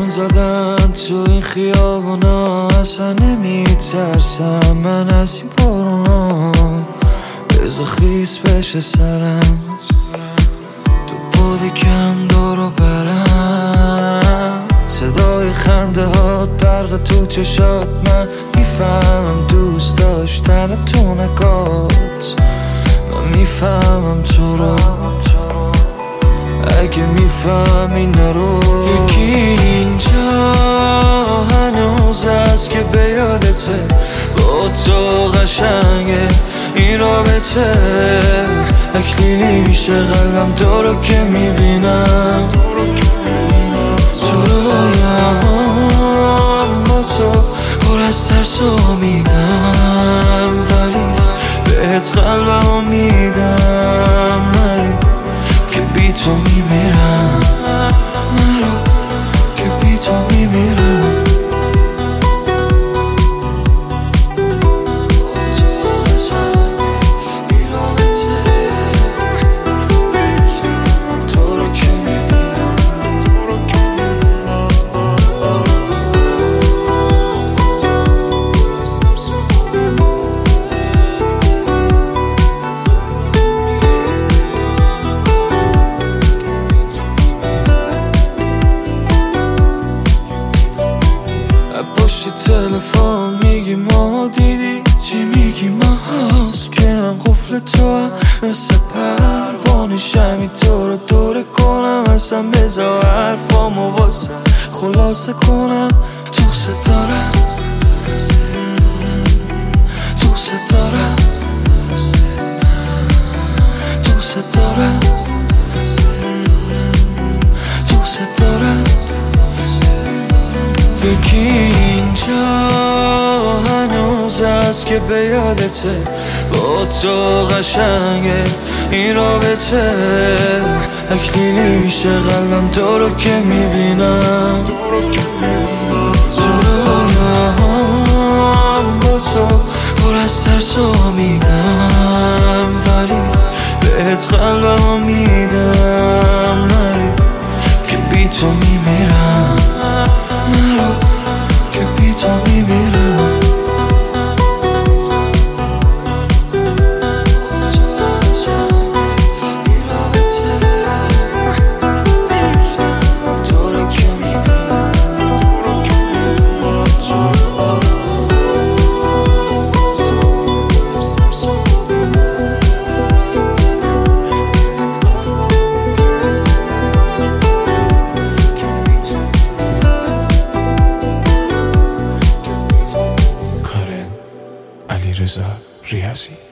زدن تو این خیابونا، اصلا نمیترسم من از این بارونا. بذار خیس بشه سرم، تو بودی کم دارو برم. صدای خنده هات، برق تو چشات، من میفهمم دوست داشتن تو نگات. من میفهمم تو رو، اگه میفهمی نرو. یکی اینجا هنوز هست که به یادته، با تو قشنگه این رابطه. اکلیلی میشه قلبم تو رو که میبینم. تو رویام با تو پر از ترس و امیدم، ولی بهت قلبم میدم. که بی تو میمیرم، نرو که بی تو میمیرم. پشت تلفن میگی ما دیدی چی، میگی ما هست که من قفل تو هم مثل پروانش همی تو رو دوره کنم. اصلا بذار حرفامو واسه خلاصه کنم. دوست دارم، دوست دارم، دوست دارم، دوست دارم. یکی اینجا هنوز هست که به یادته، با تو قشنگه این رابطه. اکلیلی میشه قلبم تو رو که میبینم. تو رویام با تو پر از ترس و امیدم، ولی بهت قلبم میدم. که بی تو میمیرم، نرو که بی تو میمیرم. علیرضا ریاضی.